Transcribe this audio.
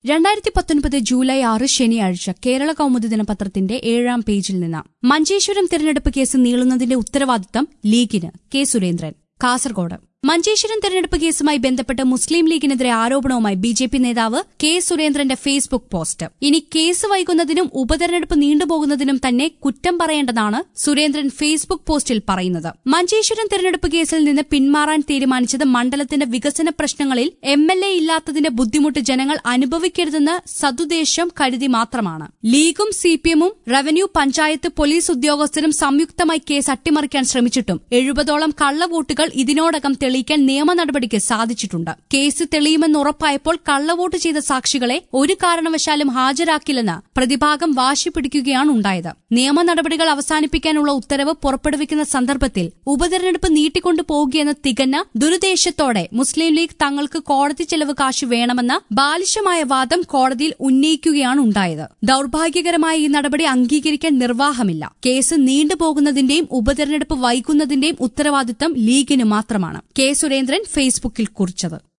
2019 July 6 ശനിയാഴ്ച കേരള കൗമുദി ദിനപത്രത്തിന്റെ 7-ാം പേജിൽ നിന്ന് മഞ്ചേശ്വരം തെരഞ്ഞെടുപ്പ് കേസ് നീളുന്നതിന്റെ ഉത്തരവാദിത്തം ലീഗിന് കെ സുരേന്ദ്രൻ. കാസർഗോഡ് മഞ്ചേശ്വരം തെരഞ്ഞെടുപ്പ് കേസുമായി ബന്ധപ്പെട്ട് മുസ്ലിം ലീഗിനെതിരെ ആരോപണവുമായി ബിജെപി നേതാവ് കെ സുരേന്ദ്രന്റെ ഫേസ്ബുക്ക് പോസ്റ്റ്. ഇനി കേസ് വൈകുന്നതിനും ഉപതെരഞ്ഞെടുപ്പ് നീണ്ടുപോകുന്നതിനും തന്നെ കുറ്റം പറയേണ്ടതാണ് സുരേന്ദ്രൻ ഫേസ്ബുക്ക് പോസ്റ്റിൽ പറയുന്നത്. മഞ്ചേശ്വരം തെരഞ്ഞെടുപ്പ് കേസിൽ നിന്ന് പിന്മാറാൻ തീരുമാനിച്ചത് മണ്ഡലത്തിന്റെ വികസന പ്രശ്നങ്ങളിൽ എംഎൽഎ ഇല്ലാത്തതിന്റെ ബുദ്ധിമുട്ട് ജനങ്ങൾ അനുഭവിക്കരുതെന്ന് സദുദ്ദേശം കരുതി മാത്രമാണ്. ലീഗും സിപിഎമ്മും റവന്യൂ, പഞ്ചായത്ത്, പോലീസ് ഉദ്യോഗസ്ഥരും സംയുക്തമായി കേസ് അട്ടിമറിക്കാൻ ശ്രമിച്ചിട്ടും 70ഓളം കള്ളവോട്ടുകൾ ഇതിനോടകം തെളിയിക്കാൻ നിയമ നടപടിക്ക് സാധിച്ചിട്ടുണ്ട്. കേസ് തെളിയുമെന്ന് ഉറപ്പായപ്പോൾ കള്ളവോട്ട് ചെയ്ത സാക്ഷികളെ ഒരു കാരണവശാലും ഹാജരാക്കില്ലെന്ന് പ്രതിഭാഗം വാശി പിടിക്കുകയാണ് ഉണ്ടായത്. നിയമ നടപടികൾ അവസാനിപ്പിക്കാനുള്ള ഉത്തരവ് പുറപ്പെടുവിക്കുന്ന സന്ദർഭത്തിൽ ഉപതെരഞ്ഞെടുപ്പ് നീട്ടിക്കൊണ്ടു പോകുകയെന്ന തികഞ്ഞ ദുരുദ്ദേശത്തോടെ മുസ്ലിം ലീഗ് തങ്ങൾക്ക് കോടതി ചെലവ് കാശ് വേണമെന്ന ബാലിശമായ വാദം കോടതിയിൽ ഉന്നയിക്കുകയാണ് ഉണ്ടായത്. ദൌർഭാഗ്യകരമായ ഈ നടപടി അംഗീകരിക്കാൻ നിർവാഹമില്ല. കേസ് നീണ്ടുപോകുന്നതിന്റെയും ഉപതെരഞ്ഞെടുപ്പ് വൈകുന്നതിന്റെയും ഉത്തരവാദിത്തം ലീഗിന് മാത്രമാണ്. കെ സുരേന്ദ്രൻ ഫേസ്ബുക്കിൽ കുറിച്ചത്.